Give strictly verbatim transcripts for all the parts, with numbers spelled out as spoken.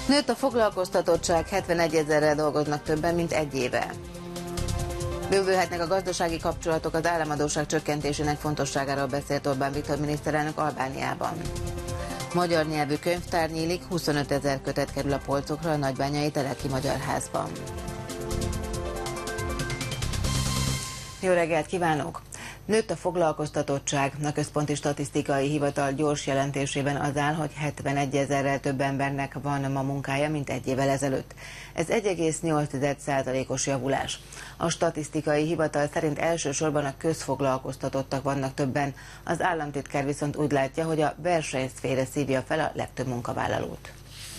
Nőtt a foglalkoztatottság, hetvenegy ezerrel dolgoznak többen, mint egy éve. Bővülhetnek a gazdasági kapcsolatok, az államadósság csökkentésének fontosságáról beszélt Orbán Viktor miniszterelnök Albániában. Magyar nyelvű könyvtár nyílik, huszonöt ezer kötet kerül a polcokra a nagybányai Teleki Magyar Házban. Jó reggelt kívánok! Nőtt a foglalkoztatottság. A Központi Statisztikai Hivatal gyors jelentésében az áll, hogy hetvenegy ezerrel több embernek van ma munkája, mint egy évvel ezelőtt. Ez egy egész nyolc százalékos javulás. A Statisztikai Hivatal szerint elsősorban a közfoglalkoztatottak vannak többen. Az államtitkár viszont úgy látja, hogy a versenyszféra szívja fel a legtöbb munkavállalót.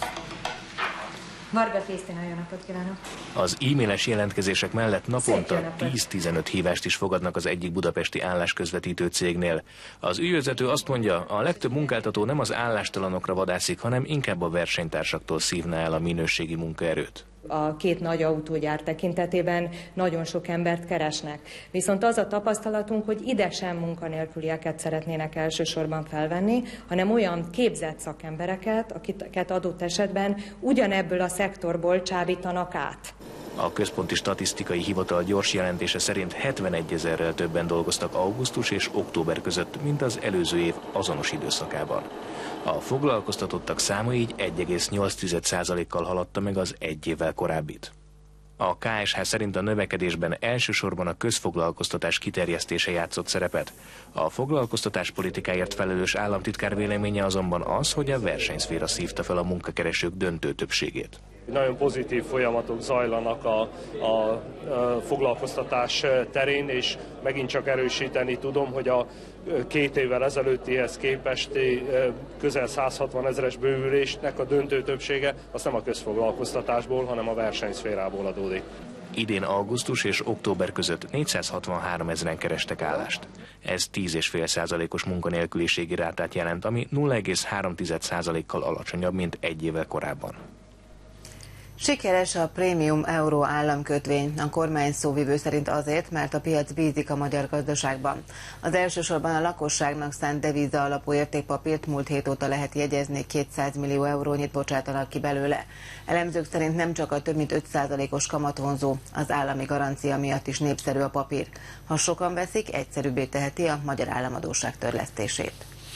Varga Krisztina, jó napot kívánok! Az e-mailes jelentkezések mellett naponta tíz-tizenöt hívást is fogadnak az egyik budapesti állásközvetítő cégnél. Az ügyvezető azt mondja, a legtöbb munkáltató nem az állástalanokra vadászik, hanem inkább a versenytársaktól szívná el a minőségi munkaerőt. A két nagy autógyár tekintetében nagyon sok embert keresnek. Viszont az a tapasztalatunk, hogy ide sem munkanélkülieket szeretnének elsősorban felvenni, hanem olyan képzett szakembereket, akiket adott esetben ugyanebből a szektorból csábítanak át. A Központi Statisztikai Hivatal gyors jelentése szerint hetvenegy ezerrel többen dolgoztak augusztus és október között, mint az előző év azonos időszakában. A foglalkoztatottak száma így egy egész nyolc százalékkal haladta meg az egy évvel korábbit. A ká es há szerint a növekedésben elsősorban a közfoglalkoztatás kiterjesztése játszott szerepet. A foglalkoztatás politikáért felelős államtitkár véleménye azonban az, hogy a versenyszféra szívta fel a munkakeresők döntő többségét. Nagyon pozitív folyamatok zajlanak a, a, a foglalkoztatás terén, és megint csak erősíteni tudom, hogy a két évvel ezelőttihez képesti közel száz hatvan ezeres bővülésnek a döntő többsége az nem a közfoglalkoztatásból, hanem a versenyszférából adódik. Idén augusztus és október között négyszázhatvanhárom ezeren kerestek állást. Ez tíz egész öt százalékos munkanélküliségi rátát jelent, ami nulla egész három százalékkal alacsonyabb, mint egy évvel korábban. Sikeres a prémium euró államkötvény. A kormány szóvivő szerint azért, mert a piac bízik a magyar gazdaságban. Az elsősorban a lakosságnak szánt devíza alapú értékpapírt múlt hét óta lehet jegyezni, kétszáz millió eurónyit bocsátanak ki belőle. Elemzők szerint nem csak a több mint öt százalékos kamatvonzó, az állami garancia miatt is népszerű a papír. Ha sokan veszik, egyszerűbbé teheti a magyar államadósság törlesztését.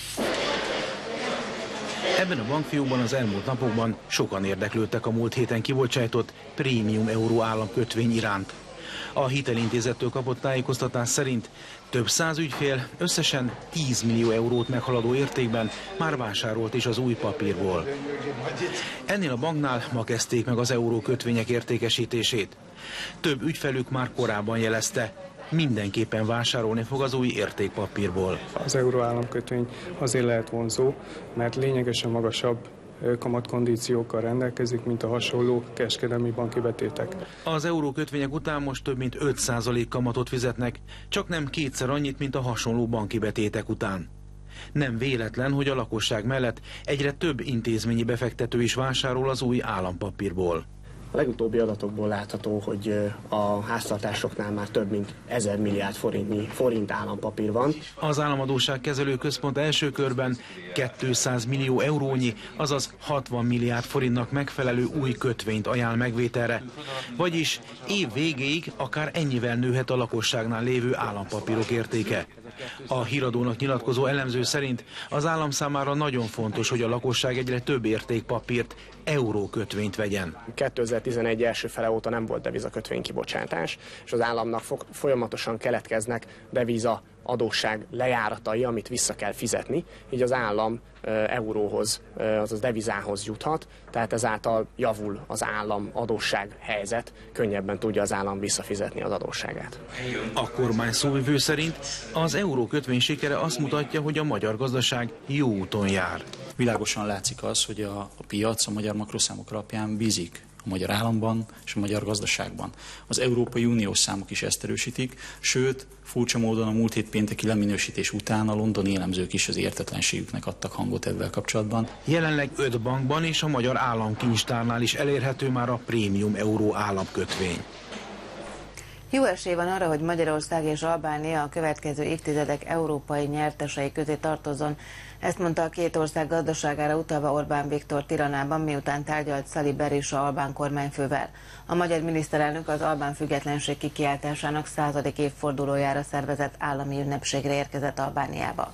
Ebben a bankfiókban az elmúlt napokban sokan érdeklődtek a múlt héten kibocsájtott prémium euró államkötvény iránt. A hitelintézettől kapott tájékoztatás szerint több száz ügyfél összesen tíz millió eurót meghaladó értékben már vásárolt is az új papírból. Ennél a banknál ma kezdték meg az eurókötvények értékesítését. Több ügyfelük már korábban jelezte, mindenképpen vásárolni fog az új értékpapírból. Az euró államkötvény azért lehet vonzó, mert lényegesen magasabb kamatkondíciókkal rendelkezik, mint a hasonló kereskedelmi banki betétek. Az eurókötvények után most több mint öt százalék kamatot fizetnek, csak nem kétszer annyit, mint a hasonló banki betétek után. Nem véletlen, hogy a lakosság mellett egyre több intézményi befektető is vásárol az új állampapírból. A legutóbbi adatokból látható, hogy a háztartásoknál már több mint ezer milliárd forintnyi forint állampapír van. Az Államadósságkezelő Központ első körben kétszáz millió eurónyi, azaz hatvan milliárd forintnak megfelelő új kötvényt ajánl megvételre. Vagyis év végéig akár ennyivel nőhet a lakosságnál lévő állampapírok értéke. A Híradónak nyilatkozó elemző szerint az állam számára nagyon fontos, hogy a lakosság egyre több értékpapírt, eurókötvényt vegyen. kétezer-tizenegy első fele óta nem volt devizakötvény kibocsátás, és az államnak folyamatosan keletkeznek deviza adósság lejáratai, amit vissza kell fizetni, így az állam euróhoz, azaz devizához juthat, tehát ezáltal javul az állam adósság helyzet, könnyebben tudja az állam visszafizetni az adósságát. A kormány szóvivő szerint az eurókötvény sikere azt mutatja, hogy a magyar gazdaság jó úton jár. Világosan látszik az, hogy a, a piac a magyar makroszámok alapján bízik a magyar államban és a magyar gazdaságban. Az Európai Uniós számok is ezt erősítik, sőt, furcsa módon a múlt hét pénteki leminősítés után a londoni elemzők is az értetlenségüknek adtak hangot ebben kapcsolatban. Jelenleg öt bankban és a Magyar Államkincstárnál is elérhető már a prémium euró államkötvény. Jó esély van arra, hogy Magyarország és Albánia a következő évtizedek európai nyertesei közé tartozzon. Ezt mondta a két ország gazdaságára utalva Orbán Viktor Tiranában, miután tárgyalt Sali Berisha albán kormányfővel. A magyar miniszterelnök az albán függetlenség kikiáltásának századik évfordulójára szervezett állami ünnepségre érkezett Albániába.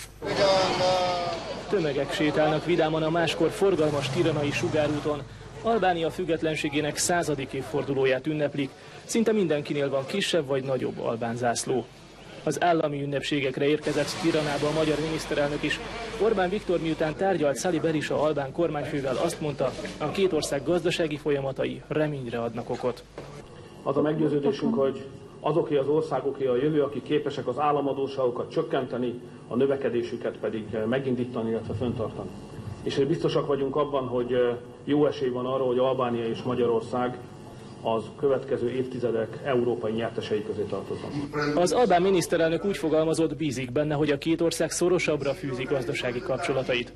Tömegek sétálnak vidáman a máskor forgalmas tiranai sugárúton. Albánia függetlenségének századik évfordulóját ünneplik. Szinte mindenkinél van kisebb vagy nagyobb albán zászló. Az állami ünnepségekre érkezett Tiranába a magyar miniszterelnök is. Orbán Viktor miután tárgyalt Sali Berisha albán kormányfővel, azt mondta, a két ország gazdasági folyamatai reményre adnak okot. Az a meggyőződésünk, hogy azoké az országoké a jövő, akik képesek az államadósságokat csökkenteni, a növekedésüket pedig megindítani, illetve fenntartani. És biztosak vagyunk abban, hogy jó esély van arra, hogy Albánia és Magyarország az következő évtizedek európai nyertesei közé tartoznak. Az albán miniszterelnök úgy fogalmazott, bízik benne, hogy a két ország szorosabbra fűzi gazdasági kapcsolatait.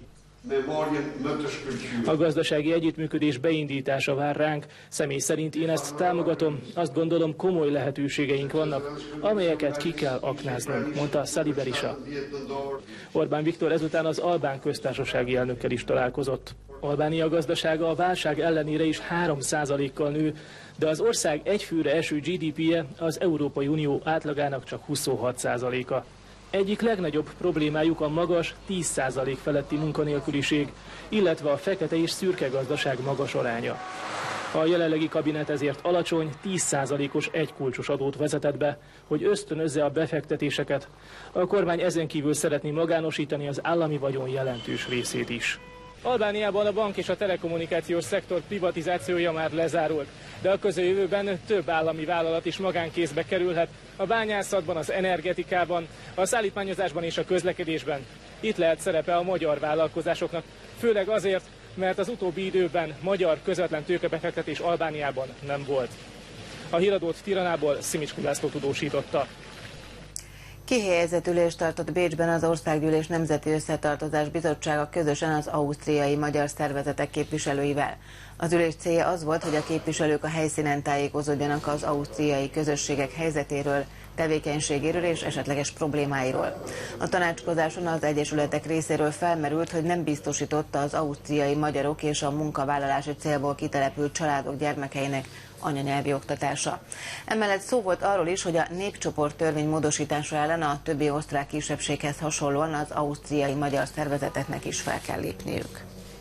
A gazdasági együttműködés beindítása vár ránk. Személy szerint én ezt támogatom. Azt gondolom, komoly lehetőségeink vannak, amelyeket ki kell aknáznunk, mondta Sali Berisha. Orbán Viktor ezután az albán köztársasági elnökkel is találkozott. Albánia gazdasága a válság ellenére is három százalékkal nő, de az ország egyfőre eső gé dé pé-je az Európai Unió átlagának csak huszonhat százaléka. Egyik legnagyobb problémájuk a magas, tíz százalék feletti munkanélküliség, illetve a fekete és szürke gazdaság magas aránya. A jelenlegi kabinet ezért alacsony, tíz százalékos egykulcsos adót vezetett be, hogy ösztönözze a befektetéseket. A kormány ezen kívül szeretné magánosítani az állami vagyon jelentős részét is. Albániában a bank és a telekommunikációs szektor privatizációja már lezárult, de a közeljövőben több állami vállalat is magánkézbe kerülhet, a bányászatban, az energetikában, a szállítmányozásban és a közlekedésben. Itt lehet szerepe a magyar vállalkozásoknak, főleg azért, mert az utóbbi időben magyar közvetlen tőkebefektetés Albániában nem volt. A híradót Tiranából Szimicský László tudósította. Kihelyezett ülést tartott Bécsben az Országgyűlés Nemzeti Összetartozás Bizottsága közösen az ausztriai magyar szervezetek képviselőivel. Az ülés célja az volt, hogy a képviselők a helyszínen tájékozódjanak az ausztriai közösségek helyzetéről, tevékenységéről és esetleges problémáiról. A tanácskozáson az egyesületek részéről felmerült, hogy nem biztosította az ausztriai magyarok és a munkavállalási célból kitelepült családok gyermekeinek anyanyelvi oktatása. Emellett szó volt arról is, hogy a népcsoport törvény módosítása ellen a többi osztrák kisebbséghez hasonlóan az ausztriai magyar szervezeteknek is fel kell lépniük.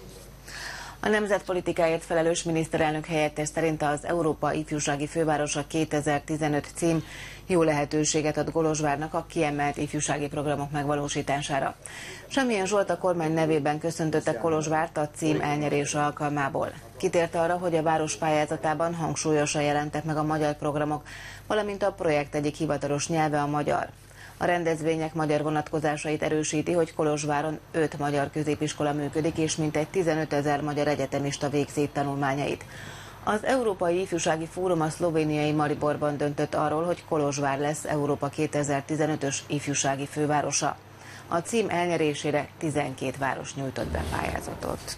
A nemzetpolitikáért felelős miniszterelnök helyettes szerint az Európa ifjúsági fővárosa kétezer-tizenöt cím jó lehetőséget ad Kolozsvárnak a kiemelt ifjúsági programok megvalósítására. Semmilyen Zsolt a kormány nevében köszöntötte Kolozsvárt a cím elnyerése alkalmából. Kitért arra, hogy a város pályázatában hangsúlyosan jelentek meg a magyar programok, valamint a projekt egyik hivatalos nyelve a magyar. A rendezvények magyar vonatkozásait erősíti, hogy Kolozsváron öt magyar középiskola működik, és mintegy tizenötezer magyar egyetemista végzi itt tanulmányait. Az Európai Ifjúsági Fórum a szlovéniai Mariborban döntött arról, hogy Kolozsvár lesz Európa kétezer-tizenötös ifjúsági fővárosa. A cím elnyerésére tizenkét város nyújtott be pályázatot.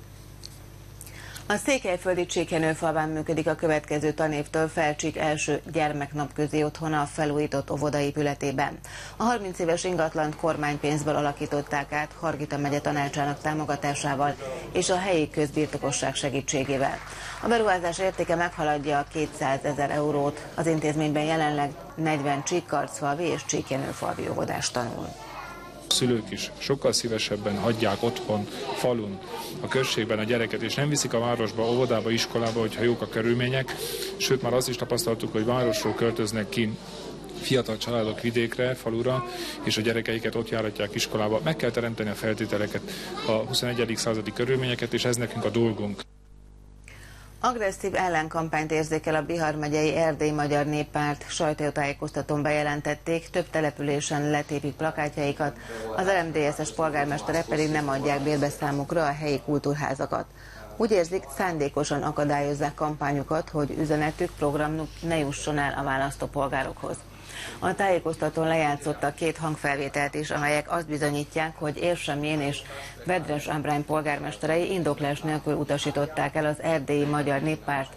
A székelyföldi Csíkjenőfalván működik a következő tanévtől Felcsík első gyermeknapközi otthona a felújított óvodaépületében. A harminc éves ingatlant kormánypénzből alakították át Hargita megye tanácsának támogatásával és a helyi közbirtokosság segítségével. A beruházás értéke meghaladja a kétszázezer eurót. Az intézményben jelenleg negyven csíkkarcfalvi és csíkjenőfalvi óvodás tanul. A szülők is sokkal szívesebben hagyják otthon, falun, a községben a gyereket, és nem viszik a városba, óvodába, iskolába, hogyha jók a körülmények. Sőt, már azt is tapasztaltuk, hogy városról költöznek ki fiatal családok vidékre, falura, és a gyerekeiket ott járatják iskolába. Meg kell teremteni a feltételeket, a huszonegyedik századi körülményeket, és ez nekünk a dolgunk. Agresszív ellenkampányt érzékel a Bihar megyei Erdély Magyar Néppárt. Sajtótájékoztatón bejelentették, több településen letépik plakátjaikat, az er em dé es es polgármestere pedig nem adják bérbe számukra a helyi kultúrházakat. Úgy érzik, szándékosan akadályozzák kampányukat, hogy üzenetük, programjuk ne jusson el a választópolgárokhoz. A tájékoztatón lejátszottak két hangfelvételt is, amelyek azt bizonyítják, hogy Érsemjén és Vedres Ábrány polgármesterei indoklás nélkül utasították el az Erdélyi Magyar Néppárt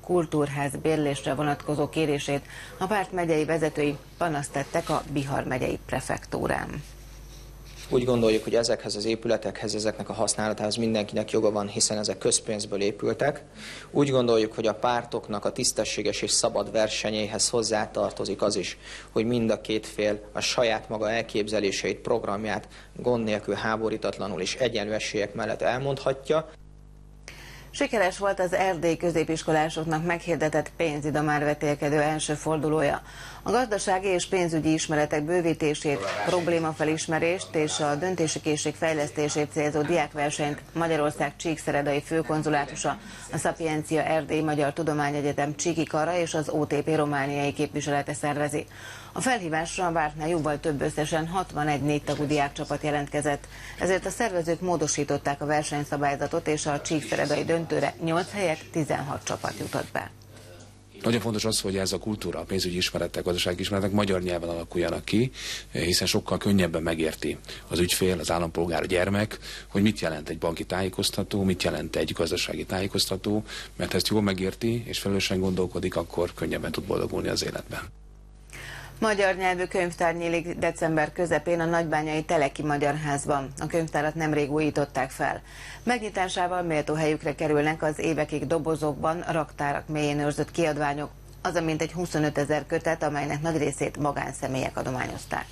kultúrház bérlésre vonatkozó kérését. A párt megyei vezetői panaszt tettek a Bihar megyei prefektúrán. Úgy gondoljuk, hogy ezekhez az épületekhez, ezeknek a használatához mindenkinek joga van, hiszen ezek közpénzből épültek. Úgy gondoljuk, hogy a pártoknak a tisztességes és szabad versenyéhez hozzátartozik az is, hogy mind a két fél a saját maga elképzeléseit, programját gond nélkül, háborítatlanul és egyenlő esélyek mellett elmondhatja. Sikeres volt az erdélyi középiskolásoknak meghirdetett pénzidomár vetélkedő első fordulója. A gazdasági és pénzügyi ismeretek bővítését, problémafelismerést és a döntési készség fejlesztését célzó diákversenyt Magyarország Csíkszeredai főkonzulátusa, a Szapiencia Erdélyi Magyar Tudományegyetem Csíki Kara és az o té pé romániai képviselete szervezi. A felhívásra a vártnál jóval több, összesen hatvanegy négytagú diákcsapat jelentkezett, ezért a szervezők módosították a versenyszabályzatot, és a csíkszeredai döntőre nyolc helyett tizenhat csapat jutott be. Nagyon fontos az, hogy ez a kultúra, a pénzügyi ismeretek, gazdasági ismeretek magyar nyelven alakuljanak ki, hiszen sokkal könnyebben megérti az ügyfél, az állampolgár, a gyermek, hogy mit jelent egy banki tájékoztató, mit jelent egy gazdasági tájékoztató, mert ha ezt jól megérti és felelősen gondolkodik, akkor könnyebben tud boldogulni az életben. Magyar nyelvű könyvtár nyílik december közepén a nagybányai Teleki Magyar Házban. A könyvtárat nemrég újították fel. Megnyitásával méltó helyükre kerülnek az évekig dobozokban, raktárak mélyén őrzött kiadványok, az a mintegy huszonöt ezer kötet, amelynek nagy részét magánszemélyek adományozták.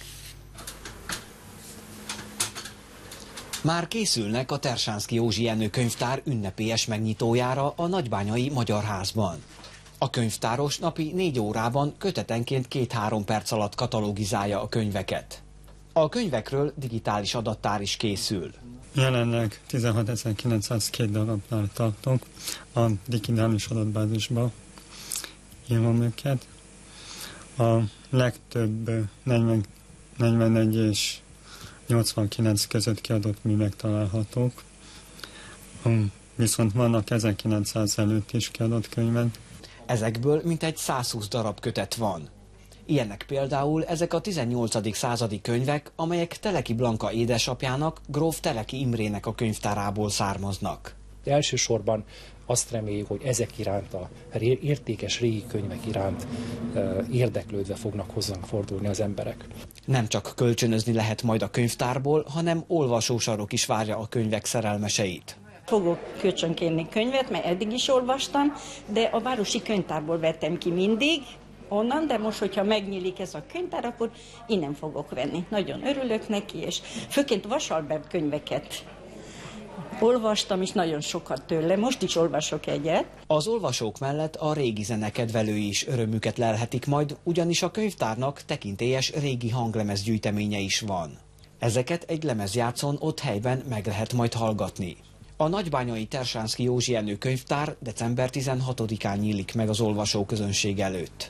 Már készülnek a Tersánszky Józsi Jenő könyvtár ünnepélyes megnyitójára a nagybányai Magyar Házban. A könyvtáros napi négy órában kötetenként két-három perc alatt katalogizálja a könyveket. A könyvekről digitális adattár is készül. Jelenleg tizenhatezer-kilencszázkettő darabnál tartok, a digitális adatbázisba írom őket. A legtöbb negyven, negyvenegy és nyolcvankilenc között kiadott művek találhatók, viszont vannak ezerkilencszáz előtt is kiadott könyvek. Ezekből mintegy százhúsz darab kötet van. Ilyenek például ezek a tizennyolcadik századi könyvek, amelyek Teleki Blanka édesapjának, gróf Teleki Imrének a könyvtárából származnak. Elsősorban azt reméljük, hogy ezek iránt, a értékes régi könyvek iránt érdeklődve fognak hozzánk fordulni az emberek. Nem csak kölcsönözni lehet majd a könyvtárból, hanem olvasósarok is várja a könyvek szerelmeseit. Fogok kölcsönkérni könyvet, mert eddig is olvastam, de a városi könyvtárból vettem ki mindig, onnan, de most, hogyha megnyílik ez a könyvtár, akkor innen fogok venni. Nagyon örülök neki, és főként Vasalberg könyveket olvastam, és nagyon sokat tőle. Most is olvasok egyet. Az olvasók mellett a régi zenekedvelői is örömüket lelhetik majd, ugyanis a könyvtárnak tekintélyes régi hanglemezgyűjteménye is van. Ezeket egy lemezjátszón ott helyben meg lehet majd hallgatni. A nagybányai Tersánszky Józsi Jenő könyvtár december tizenhatodikán nyílik meg az olvasóközönség előtt.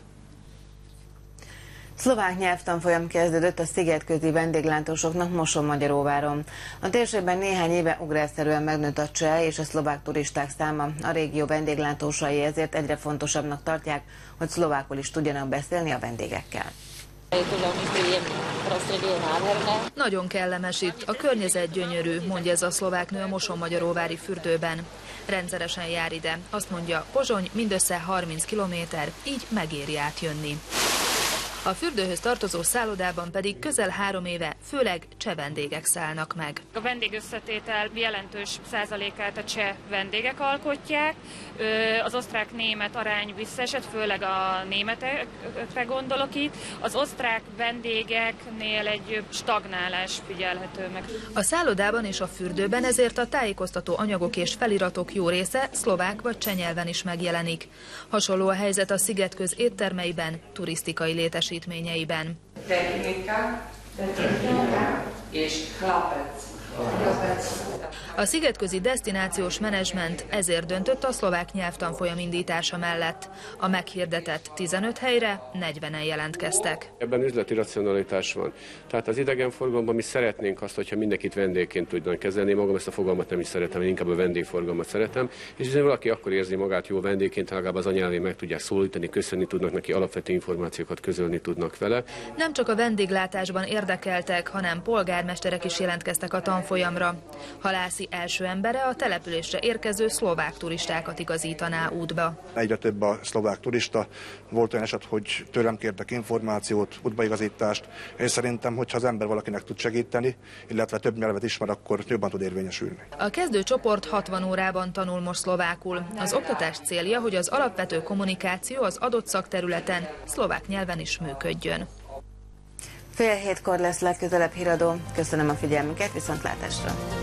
Szlovák nyelvtanfolyam kezdődött a szigetközi vendéglátósoknak Mosonmagyaróváron. A térségben néhány éve ugrásszerűen megnőtt a cseh és a szlovák turisták száma. A régió vendéglátósai ezért egyre fontosabbnak tartják, hogy szlovákul is tudjanak beszélni a vendégekkel. Nagyon kellemes itt, a környezet gyönyörű, mondja ez a szlovák nő a Mosonmagyaróvári fürdőben. Rendszeresen jár ide. Azt mondja, Pozsony mindössze harminc kilométer, így megéri átjönni. A fürdőhöz tartozó szállodában pedig közel három éve főleg cseh vendégek szállnak meg. A vendégösszetétel jelentős százalékát a cseh vendégek alkotják. Az osztrák-német arány visszaesett, főleg a németekre gondolok itt. Az osztrák vendégeknél egy stagnálás figyelhető meg. A szállodában és a fürdőben ezért a tájékoztató anyagok és feliratok jó része szlovák vagy cseh nyelven is megjelenik. Hasonló a helyzet a szigetköz éttermeiben, turisztikai létesítményeiben. Technika, technika és chlapec. A szigetközi desztinációs menedzsment ezért döntött a szlovák nyelvtanfolyam indítása mellett. A meghirdetett tizenöt helyre negyvenen jelentkeztek. Ebben üzleti racionalitás van. Tehát az idegenforgalomban mi szeretnénk azt, hogyha mindenkit vendégként tudnak kezelni. Magam ezt a fogalmat nem is szeretem, én inkább a vendégforgalmat szeretem. És hiszen valaki akkor érzi magát jó vendégként, legalább az anyanyelvén meg tudják szólítani, köszönni tudnak neki, alapvető információkat közölni tudnak vele. Nem csak a vendéglátásban érdekeltek, hanem polgármesterek is jelentkeztek a tanfolyamra. Halál Vászi első embere a településre érkező szlovák turistákat igazítaná útba. Egyre több a szlovák turista, volt olyan eset, hogy tőlem kértek információt, útbaigazítást, és szerintem, hogyha az ember valakinek tud segíteni, illetve több nyelvet ismer, akkor jobban tud érvényesülni. A kezdőcsoport hatvan órában tanul most szlovákul. Az oktatás célja, hogy az alapvető kommunikáció az adott szakterületen szlovák nyelven is működjön. Fél hétkor lesz legközelebb híradó. Köszönöm a figyelmüket, viszontlátásra!